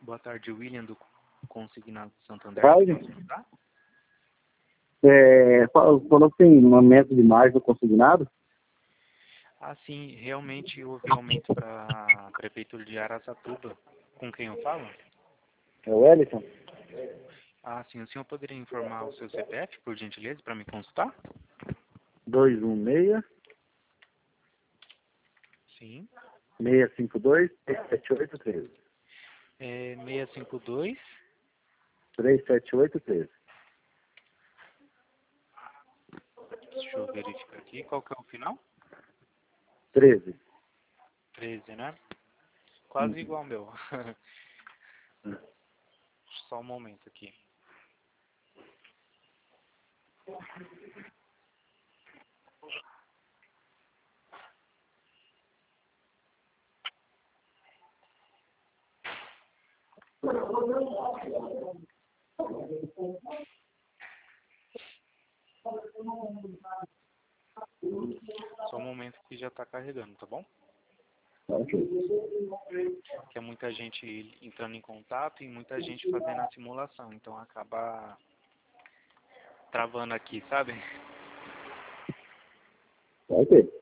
Boa tarde, William do Consignado Santander. Pode. Posso ajudar? Falou que tem um aumento de margem do consignado? Ah, sim, realmente houve aumento para a Prefeitura de Araçatuba. Com quem eu falo? É o Wellington? Ah, sim, o senhor poderia informar o seu CPF, por gentileza, para me consultar? 216 Sim. 652 37813. 652. 37813. Deixa eu verificar aqui. Qual que é o final? 13. 13, né? Quase igual ao meu. Só um momento aqui. Só um momento que já está carregando, tá bom? Ok. Que é muita gente entrando em contato e muita gente fazendo a simulação. Então acaba travando aqui, sabe? Ok.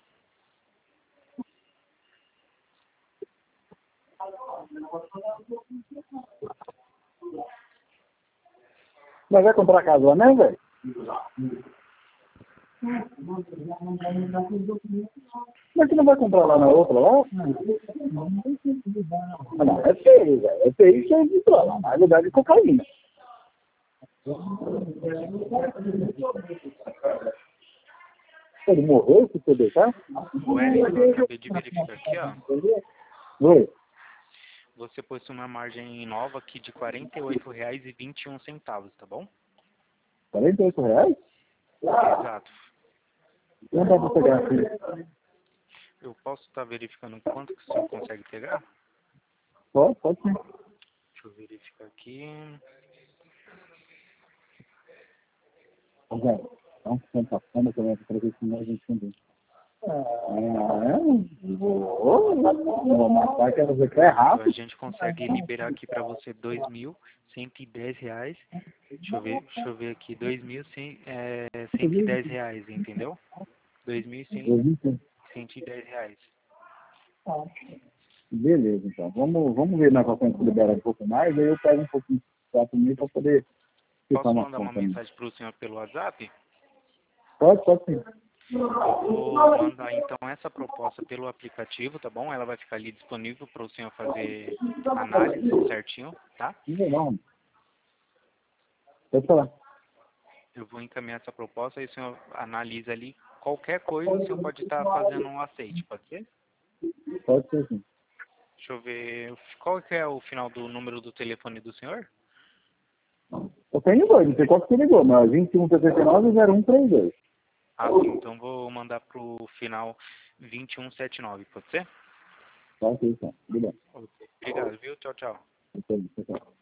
Mas vai comprar casa lá mesmo, velho? Mas você não vai comprar lá na outra lá? Ah, não, é feio, velho. É feio que é de droga, mas é lugar de cocaína. Ele morreu, se você deixar? O Wellington, eu acabei de verificar aqui, ó. Oi. Você possui uma margem nova aqui de R$ 48,21, tá bom? R$ 48? Exato. Não dá pra pegar aqui. Eu posso estar verificando quanto que o senhor consegue pegar? Pode sim. Deixa eu verificar aqui. Então, senta a fama também, para ver se nós entendemos. Vou matar, quero ver que é Então, a rápido. gente consegue liberar aqui para você R$ 2.110. Deixa eu ver aqui, R$ 2.110, entendeu? R$ 2.110. Beleza, então. Vamos ver na questão que libera um pouco mais, aí eu pego um pouquinho para mim para poder ficar Posso uma mandar uma conta. mensagem para o senhor pelo WhatsApp? Pode sim. Eu vou mandar então essa proposta pelo aplicativo, tá bom? Ela vai ficar ali disponível para o senhor fazer análise certinho, tá? Não, pode falar. Eu vou encaminhar essa proposta e o senhor analisa ali. Qualquer coisa o senhor pode estar fazendo um aceite, pode ser? Pode ser sim. Deixa eu ver. Qual que é o final do número do telefone do senhor? Eu tenho dois, não sei qual que você ligou, mas 2179-0132. Ah, sim. Então vou mandar pro final 2179, pode ser? Tá, ok, então. Tudo bem. Ok. Obrigado, viu? Tchau, tchau. Tchau.